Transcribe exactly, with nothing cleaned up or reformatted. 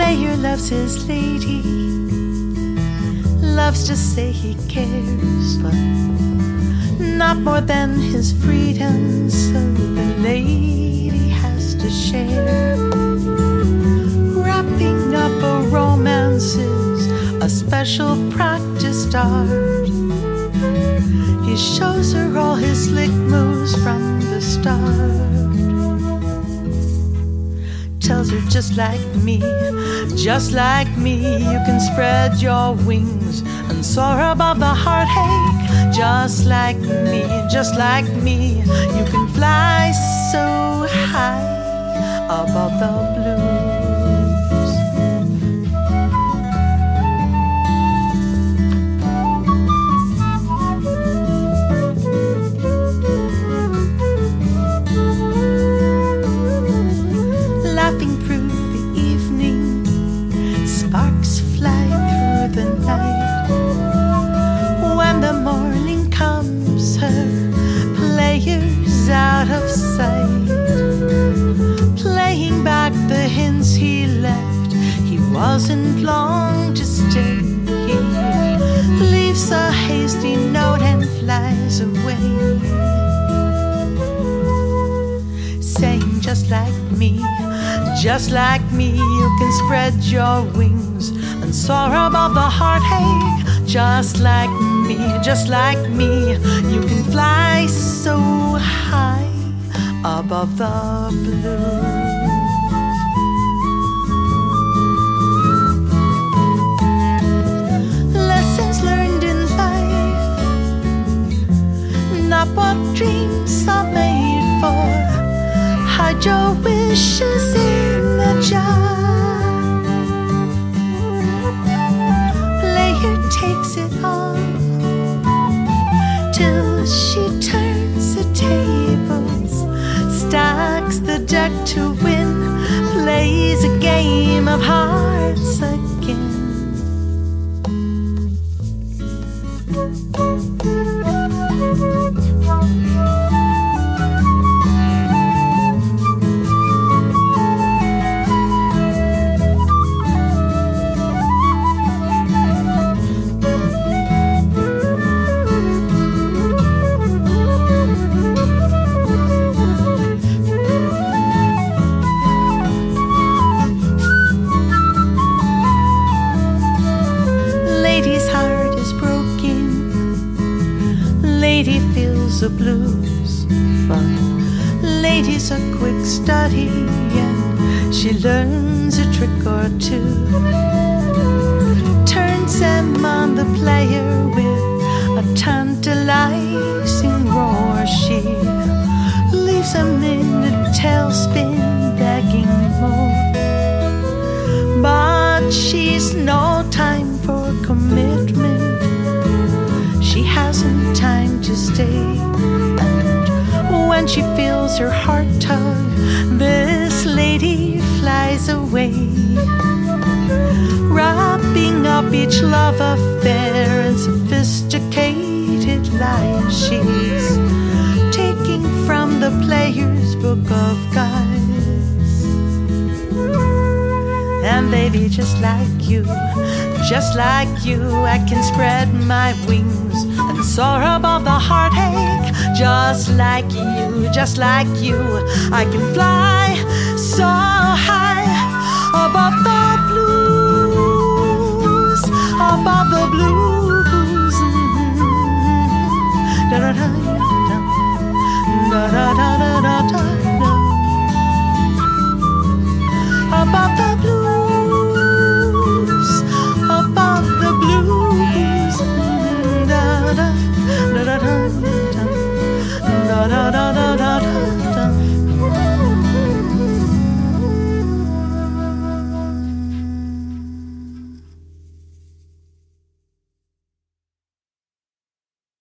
player loves his lady, loves to say he cares, but not more than his freedom, so the lady has to share. Wrapping up a romance is a special practiced art. He shows her all his slick moves from the start. Tells her just like me, just like me, you can spread your wings and soar above the heartache. Just like me, just like me, you can fly so high above the blues. Laughing through the evening, sparks fly through the night. When the morning comes, her player's out of sight. Playing back the hints he left, he wasn't long to stay. He leaves a hasty note and flies away, saying just like me, just like me, you can spread your wings and soar above the heartache. Just like me, just like me, you can fly so high above the blues. Lessons learned in life, not what dreams are made for. Hide your wishes in the jar. Player takes it on till she turns the tables, stacks the deck to win, plays a game of hearts again. Lady feels the blues, but lady's a quick study and she learns a trick or two. Turns them on the player with a tantalizing roar. She leaves them in a tailspin begging more, but she's no time for commitment. She hasn't time to stay, and when she feels her heart tug, this lady flies away, wrapping up each love affair in sophisticated lies. She's taking from the player's book of guides. And baby, just like you, just like you, I can spread my wings and soar above the heartache. Just like you, just like you, I can fly